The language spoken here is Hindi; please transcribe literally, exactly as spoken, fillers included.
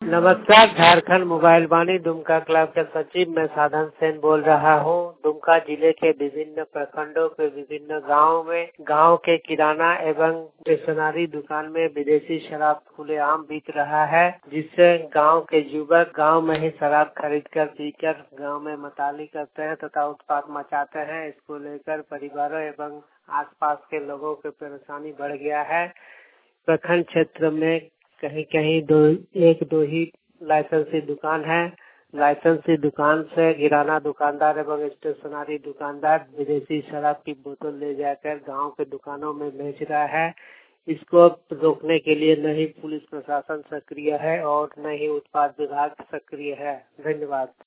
नमस्कार। झारखंड मोबाइल वाणी दुमका क्लब के सचिव मैं साधन सेन बोल रहा हूँ। दुमका जिले के विभिन्न प्रखंडों के विभिन्न गाँव में गांव के किराना एवं स्टेशनरी दुकान में विदेशी शराब खुलेआम बिक रहा है, जिससे गांव के युवक गांव में ही शराब खरीदकर पीकर गांव में मताली करते हैं तथा उत्पात मचाते हैं। इसको लेकर परिवारों एवं आसपास के लोगों की परेशानी बढ़ गया है। प्रखंड क्षेत्र में कहीं कहीं दो एक दो ही लाइसेंसी दुकान है। लाइसेंसी दुकान से किराना दुकानदार एवं स्टेशनरी दुकानदार विदेशी शराब की बोतल ले जाकर गांव के दुकानों में बेच रहा है। इसको रोकने के लिए न ही पुलिस प्रशासन सक्रिय है और न ही उत्पाद विभाग सक्रिय है। धन्यवाद।